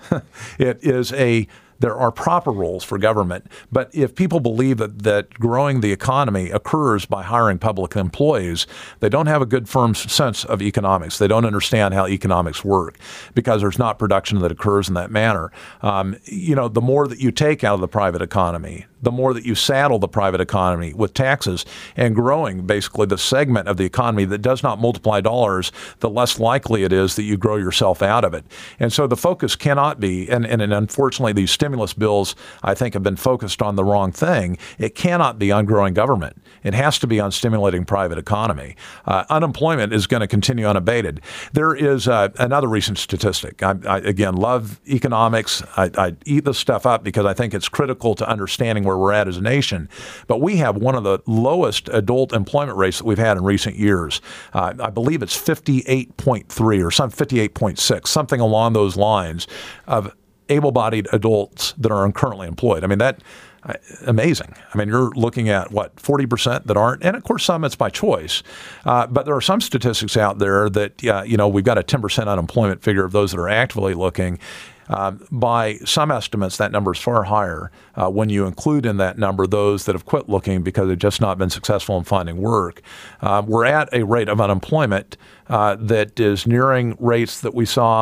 There are proper roles for government. But if people believe that growing the economy occurs by hiring public employees, they don't have a good firm sense of economics. They don't understand how economics work because there's not production that occurs in that manner. The more that you take out of the private economy, the more that you saddle the private economy with taxes and growing basically the segment of the economy that does not multiply dollars, the less likely it is that you grow yourself out of it. And so the focus cannot be, and unfortunately these stimulus bills, I think, have been focused on the wrong thing. It cannot be on growing government. It has to be on stimulating private economy. Unemployment is going to continue unabated. There is another recent statistic. I again, love economics. I eat this stuff up because I think it's critical to understanding where we're at as a nation. But we have one of the lowest adult employment rates that we've had in recent years. I believe it's 58.3 or some 58.6, something along those lines of able-bodied adults that are currently employed. That amazing. You're looking at 40% that aren't, and of course some it's by choice. But there are some statistics out there that we've got a 10% unemployment figure of those that are actively looking. By some estimates, that number is far higher when you include in that number those that have quit looking because they've just not been successful in finding work. We're at a rate of unemployment that is nearing rates that we saw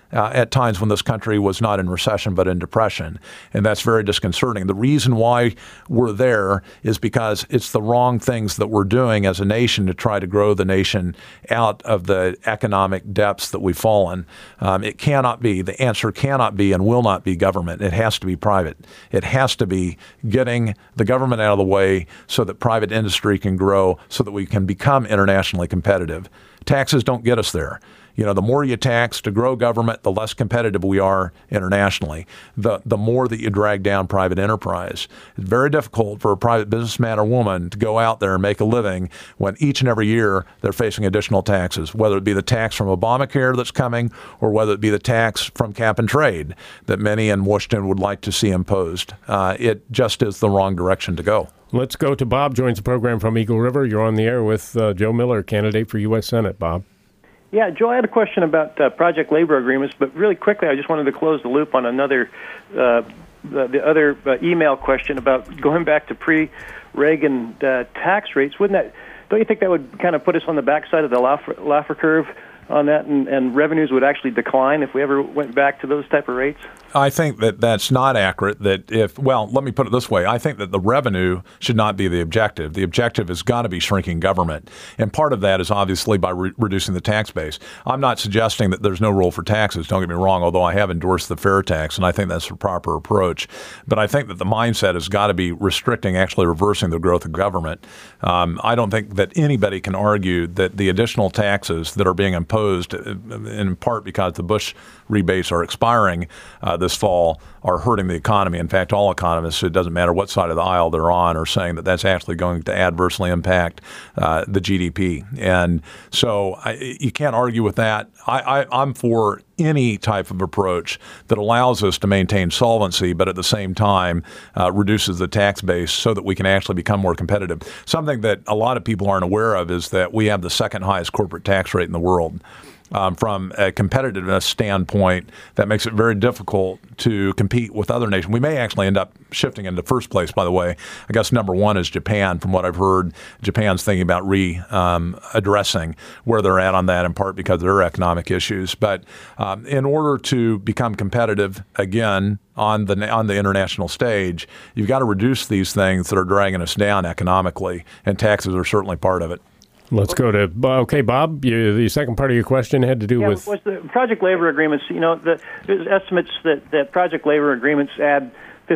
at times when this country was not in recession but in depression, and that's very disconcerting. The reason why we're there is because it's the wrong things that we're doing as a nation to try to grow the nation out of the economic depths that we've fallen. It cannot be, the answer cannot be and will not be government. It has to be private. It has to be getting the government out of the way so that private industry can grow, so that we can become internationally competitive. Taxes don't get us there. The more you tax to grow government, the less competitive we are internationally, the more that you drag down private enterprise. It's very difficult for a private businessman or woman to go out there and make a living when each and every year they're facing additional taxes, whether it be the tax from Obamacare that's coming or whether it be the tax from cap and trade that many in Washington would like to see imposed. It just is the wrong direction to go. Let's go to Bob, joins the program from Eagle River. You're on the air with Joe Miller, candidate for U.S. Senate. Bob. Yeah, Joe, I had a question about project labor agreements, but really quickly, I just wanted to close the loop on another, the other email question about going back to pre-Reagan tax rates. Don't you think that would kind of put us on the backside of the Laffer curve on that, and revenues would actually decline if we ever went back to those type of rates? I think that that's not accurate. Let me put it this way. I think that the revenue should not be the objective. The objective has got to be shrinking government. And part of that is obviously by reducing the tax base. I'm not suggesting that there's no role for taxes, don't get me wrong, although I have endorsed the fair tax, and I think that's the proper approach. But I think that the mindset has got to be restricting, actually reversing the growth of government. I don't think that anybody can argue that the additional taxes that are being imposed, in part because the Bush rebates are expiring this fall, are hurting the economy. In fact, all economists, it doesn't matter what side of the aisle they're on, are saying that that's actually going to adversely impact the GDP. And so you can't argue with that. I'm for any type of approach that allows us to maintain solvency, but at the same time reduces the tax base so that we can actually become more competitive. Something that a lot of people aren't aware of is that we have the second highest corporate tax rate in the world. From a competitiveness standpoint, that makes it very difficult to compete with other nations. We may actually end up shifting into first place, by the way. I guess number one is Japan. From what I've heard, Japan's thinking about addressing where they're at on that, in part because of their economic issues. But in order to become competitive, again, on the international stage, you've got to reduce these things that are dragging us down economically, and taxes are certainly part of it. Let's go to, Bob, the second part of your question had to do with... was the project labor agreements, there's estimates that project labor agreements add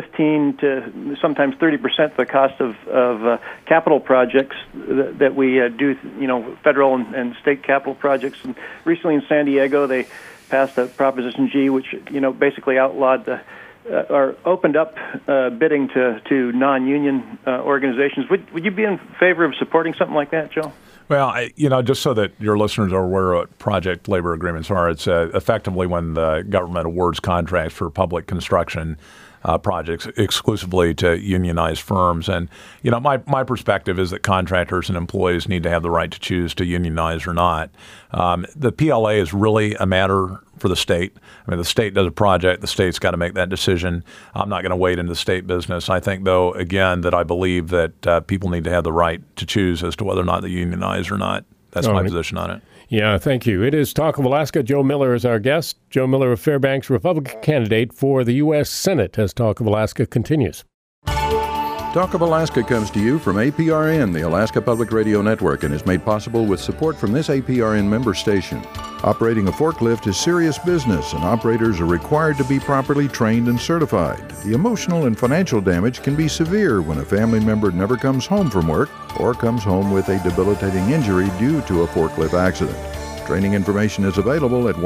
15 to sometimes 30% of the cost of capital projects that we do, federal and state capital projects. And recently in San Diego, they passed a Proposition G, which, basically outlawed or opened up bidding to non-union organizations. Would you be in favor of supporting something like that, Joe? Well, just so that your listeners are aware of what project labor agreements are, it's effectively when the government awards contracts for public construction projects exclusively to unionized firms. And, my perspective is that contractors and employees need to have the right to choose to unionize or not. The PLA is really a matter for the state. I mean, the state does a project. The state's got to make that decision. I'm not going to wade into the state business. I think, though, again, that I believe that people need to have the right to choose as to whether or not they unionize or not. That's my position on it. Yeah, thank you. It is Talk of Alaska. Joe Miller is our guest. Joe Miller of Fairbanks, Republican candidate for the U.S. Senate, as Talk of Alaska continues. Talk of Alaska comes to you from APRN, the Alaska Public Radio Network, and is made possible with support from this APRN member station. Operating a forklift is serious business, and operators are required to be properly trained and certified. The emotional and financial damage can be severe when a family member never comes home from work or comes home with a debilitating injury due to a forklift accident. Training information is available at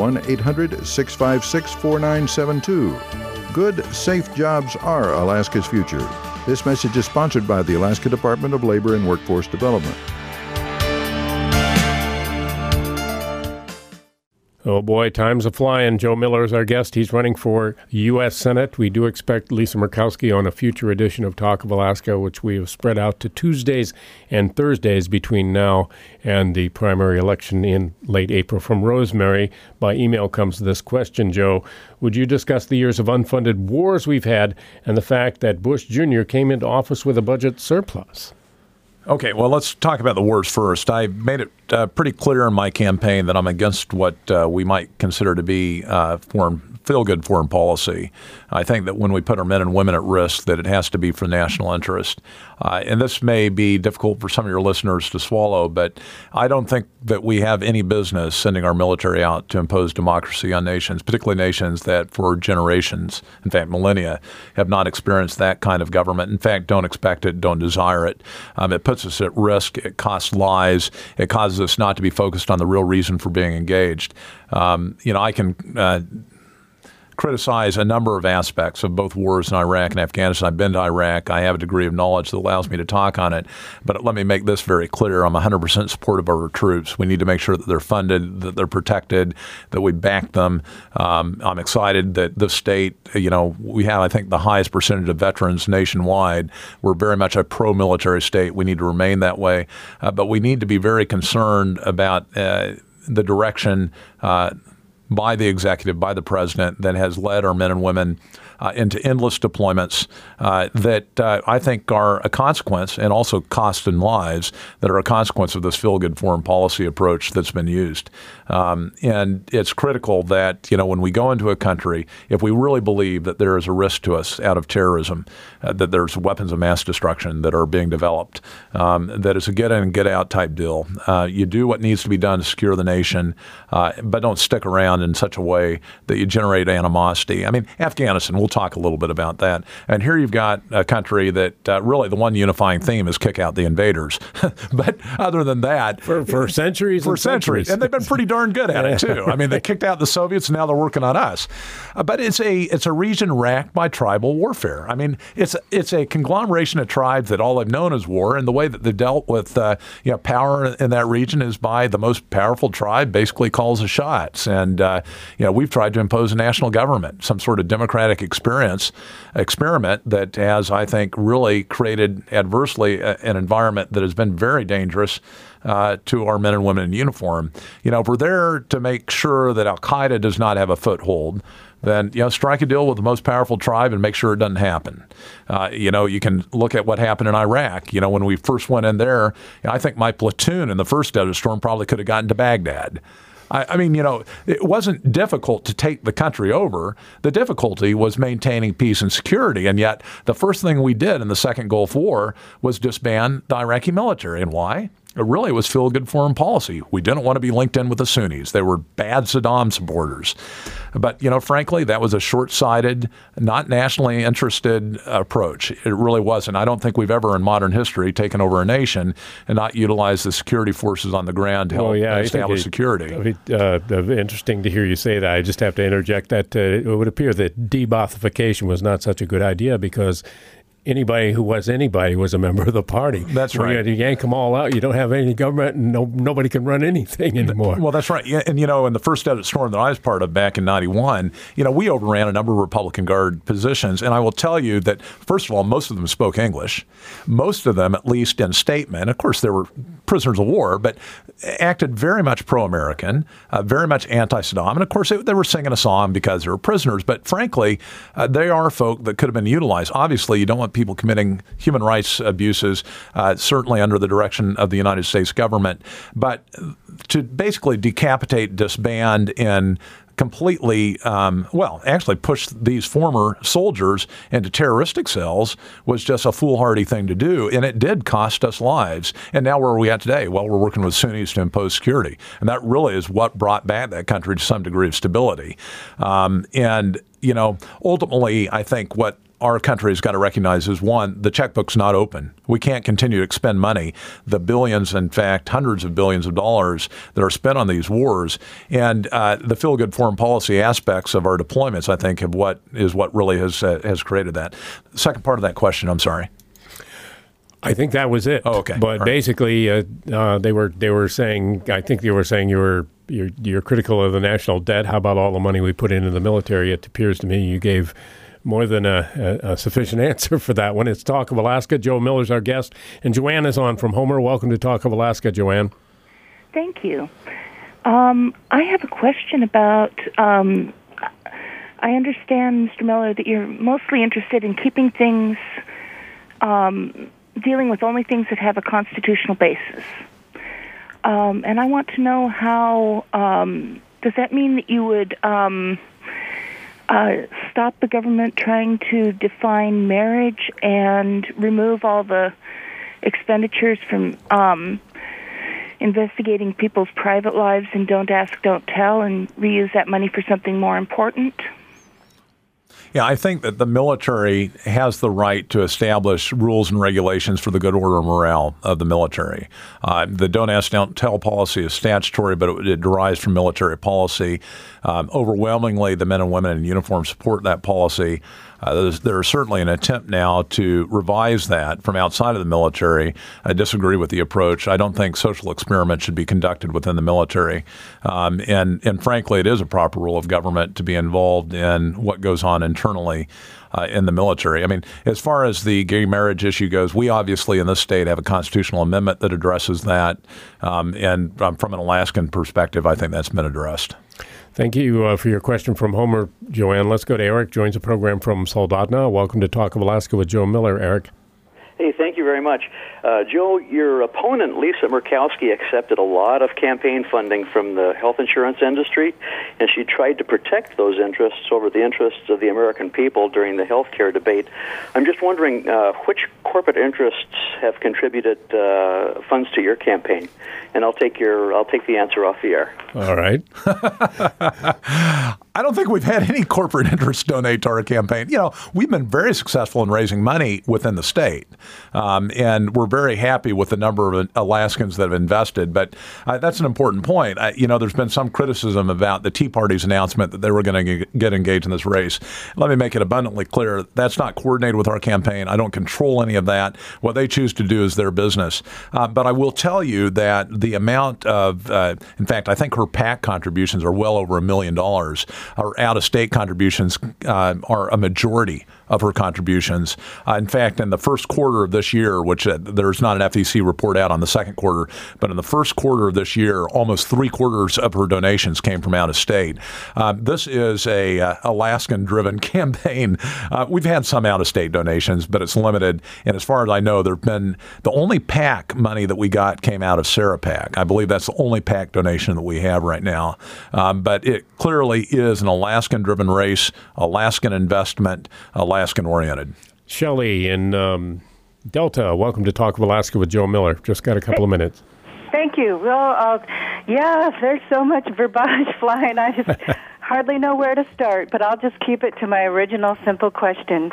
1-800-656-4972. Good, safe jobs are Alaska's future. This message is sponsored by the Alaska Department of Labor and Workforce Development. Oh boy, time's a-flying. Joe Miller is our guest. He's running for U.S. Senate. We do expect Lisa Murkowski on a future edition of Talk of Alaska, which we have spread out to Tuesdays and Thursdays between now and the primary election in late April. From Rosemary, by email comes this question, Joe. Would you discuss the years of unfunded wars we've had and the fact that Bush Jr. came into office with a budget surplus? Okay, well, let's talk about the wars first. I made it pretty clear in my campaign that I'm against what we might consider to be feel-good foreign policy. I think that when we put our men and women at risk, that it has to be for national interest. And this may be difficult for some of your listeners to swallow, but I don't think that we have any business sending our military out to impose democracy on nations, particularly nations that for generations, in fact millennia, have not experienced that kind of government. In fact, don't expect it, don't desire it. It puts us at risk. It costs lives. It causes us not to be focused on the real reason for being engaged. I can criticize a number of aspects of both wars in Iraq and Afghanistan. I've been to Iraq. I have a degree of knowledge that allows me to talk on it. But let me make this very clear. I'm 100% supportive of our troops. We need to make sure that they're funded, that they're protected, that we back them. I'm excited that this state, we have, I think, the highest percentage of veterans nationwide. We're very much a pro-military state. We need to remain that way. But we need to be very concerned about the direction by the executive, by the president, that has led our men and women into endless deployments that I think are a consequence, and also cost in lives, that are a consequence of this feel-good foreign policy approach that's been used. And it's critical that, when we go into a country, if we really believe that there is a risk to us out of terrorism, that there's weapons of mass destruction that are being developed, that it's a get-in and get-out type deal. You do what needs to be done to secure the nation, but don't stick around in such a way that you generate animosity. I mean, Afghanistan, we'll talk a little bit about that. And here you've got a country that really the one unifying theme is kick out the invaders. But other than that, for centuries, and they've been pretty darn good at it too. I mean, they kicked out the Soviets, and now they're working on us. But it's a region racked by tribal warfare. I mean, it's a conglomeration of tribes that all have known is war, and the way that they dealt with power in that region is by the most powerful tribe basically calls the shots. And we've tried to impose a national government, some sort of democratic experiment that has, I think, really created adversely an environment that has been very dangerous to our men and women in uniform. If we're there to make sure that Al-Qaeda does not have a foothold, then strike a deal with the most powerful tribe and make sure it doesn't happen. You can look at what happened in Iraq. When we first went in there, I think my platoon in the first Desert Storm probably could have gotten to Baghdad. I mean, it wasn't difficult to take the country over. The difficulty was maintaining peace and security. And yet the first thing we did in the second Gulf War was disband the Iraqi military. And why? It really was feel-good foreign policy. We didn't want to be linked in with the Sunnis. They were bad Saddam supporters. But, frankly, that was a short-sighted, not nationally interested approach. It really wasn't. I don't think we've ever in modern history taken over a nation and not utilized the security forces on the ground to help establish security. Interesting to hear you say that. I just have to interject that it would appear that de-Ba'athification was not such a good idea, because anybody who was anybody was a member of the party. That's right. You yank them all out, you don't have any government, and nobody can run anything anymore. Well, that's right. And, in the first Desert Storm that I was part of back in 91, we overran a number of Republican Guard positions. And I will tell you that, first of all, most of them spoke English. Most of them, at least in statement, of course, there were prisoners of war, but acted very much pro-American, very much anti-Saddam. And, of course, they were singing a song because they were prisoners. But, frankly, they are folk that could have been utilized. Obviously, you don't want people committing human rights abuses, certainly under the direction of the United States government. But to basically decapitate, disband, and completely, actually push these former soldiers into terroristic cells was just a foolhardy thing to do, and it did cost us lives. And now where are we at today? Well, we're working with Sunnis to impose security, and that really is what brought back that country to some degree of stability. Ultimately, I think what our country has got to recognize is, one, the checkbook's not open. We can't continue to expend money, the billions, in fact, hundreds of billions of dollars that are spent on these wars. And the feel-good foreign policy aspects of our deployments, I think, what really has created that. The second part of that question, I'm sorry. I think that was it. Oh, okay. But basically, they were saying, I think they were saying you're critical of the national debt. How about all the money we put into the military? It appears to me you gave more than a sufficient answer for that one. It's Talk of Alaska. Joe Miller's our guest, and Joanne is on from Homer. Welcome to Talk of Alaska, Joanne. Thank you. I have a question about, I understand, Mr. Miller, that you're mostly interested in keeping things, dealing with only things that have a constitutional basis. and I want to know how, does that mean that you would stop the government trying to define marriage and remove all the expenditures from investigating people's private lives and don't ask, don't tell, and reuse that money for something more important? Yeah, I think that the military has the right to establish rules and regulations for the good order and morale of the military. The don't ask, don't tell policy is statutory, but it derives from military policy. Overwhelmingly, the men and women in uniform support that policy. There's certainly an attempt now to revise that from outside of the military. I disagree with the approach. I don't think social experiments should be conducted within the military. And frankly, it is a proper rule of government to be involved in what goes on internally in the military. I mean, as far as the gay marriage issue goes, we obviously in this state have a constitutional amendment that addresses that. And from an Alaskan perspective, I think that's been addressed. Thank you for your question from Homer, Joanne. Let's go to Eric, joins the program from Soldotna. Welcome to Talk of Alaska with Joe Miller. Eric. Hey, thank you very much. Joe, your opponent, Lisa Murkowski, accepted a lot of campaign funding from the health insurance industry, and she tried to protect those interests over the interests of the American people during the health care debate. I'm just wondering which corporate interests have contributed funds to your campaign, and I'll take the answer off the air. All right. I don't think we've had any corporate interests donate to our campaign. You know, we've been very successful in raising money within the state, and we're very happy with the number of Alaskans that have invested. But that's an important point. There's been some criticism about the Tea Party's announcement that they were going to get engaged in this race. Let me make it abundantly clear. That's not coordinated with our campaign. I don't control any of that. What they choose to do is their business. But I will tell you that the amount of, in fact, I think her PAC contributions are well over $1 million. Our out-of-state contributions are a majority of her contributions. In fact, in the first quarter of this year, which there's not an FEC report out on the second quarter, but in the first quarter of this year, almost 3/4 of her donations came from out of state. This is a Alaskan-driven campaign. We've had some out-of-state donations, but it's limited. And as far as I know, there've been the only PAC money that we got came out of Sarah PAC. I believe that's the only PAC donation that we have right now. But it clearly is an Alaskan-driven race, Alaskan investment, Alaskan-oriented. Shelley in Delta, welcome to Talk of Alaska with Joe Miller. Just got a couple of minutes. Thank you. Well, there's so much verbiage flying. I just hardly know where to start, but I'll just keep it to my original simple question.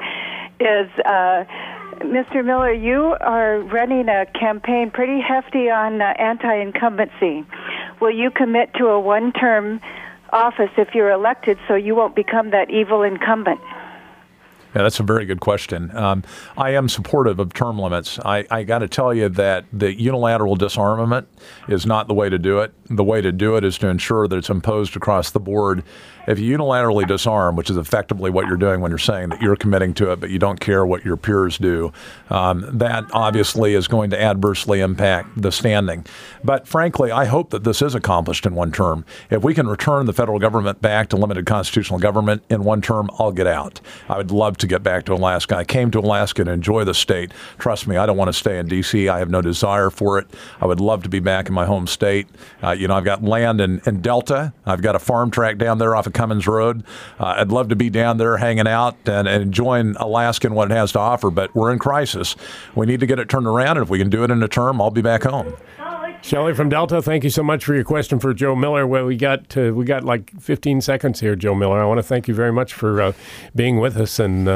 Mr. Miller, you are running a campaign pretty hefty on anti-incumbency. Will you commit to a one-term office if you're elected so you won't become that evil incumbent? Yeah, that's a very good question. I am supportive of term limits. I got to tell you that the unilateral disarmament is not the way to do it. The way to do it is to ensure that it's imposed across the board. If you unilaterally disarm, which is effectively what you're doing when you're saying that you're committing to it, but you don't care what your peers do, that obviously is going to adversely impact the standing. But frankly, I hope that this is accomplished in one term. If we can return the federal government back to limited constitutional government in one term, I'll get out. I would love to get back to Alaska. I came to Alaska to enjoy the state. Trust me, I don't want to stay in D.C. I have no desire for it. I would love to be back in my home state. I've got land in Delta. I've got a farm tract down there off of Cummins Road. I'd love to be down there hanging out and enjoying Alaska and what it has to offer, but we're in crisis. We need to get it turned around, and if we can do it in a term, I'll be back home. Shelley from Delta, thank you so much for your question for Joe Miller. Well, we got like 15 seconds here, Joe Miller. I want to thank you very much for being with us, and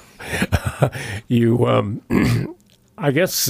I guess...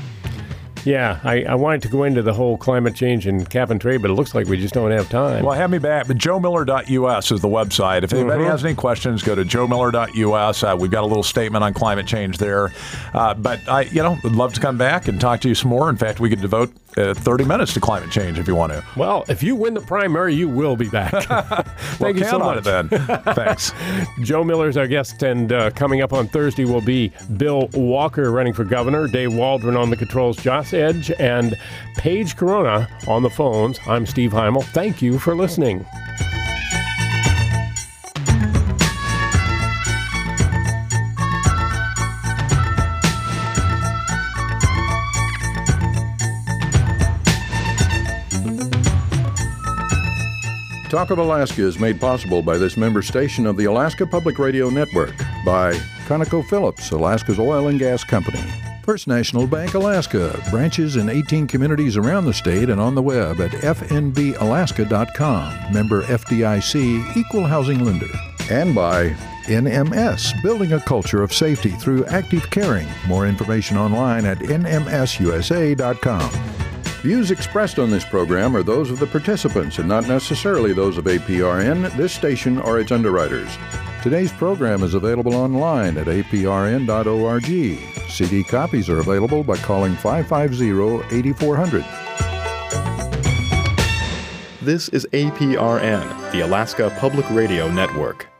I wanted to go into the whole climate change and cap and trade, but it looks like we just don't have time. Well, have me back. But joemiller.us is the website. If anybody has any questions, go to joemiller.us. We've got a little statement on climate change there. But I would love to come back and talk to you some more. In fact, we could devote 30 minutes to climate change if you want to. Well, if you win the primary, you will be back. Thank you so much. Then. Thanks. Joe Miller's our guest, and coming up on Thursday will be Bill Walker running for governor, Dave Waldron on the controls, Josh Edge, and Paige Corona on the phones. I'm Steve Heimel. Thank you for listening. Talk of Alaska is made possible by this member station of the Alaska Public Radio Network, by ConocoPhillips, Alaska's oil and gas company. First National Bank Alaska, branches in 18 communities around the state and on the web at fnbalaska.com. Member FDIC, Equal Housing Lender. And by NMS, building a culture of safety through active caring. More information online at nmsusa.com. Views expressed on this program are those of the participants and not necessarily those of APRN, this station, or its underwriters. Today's program is available online at aprn.org. CD copies are available by calling 550-8400. This is APRN, the Alaska Public Radio Network.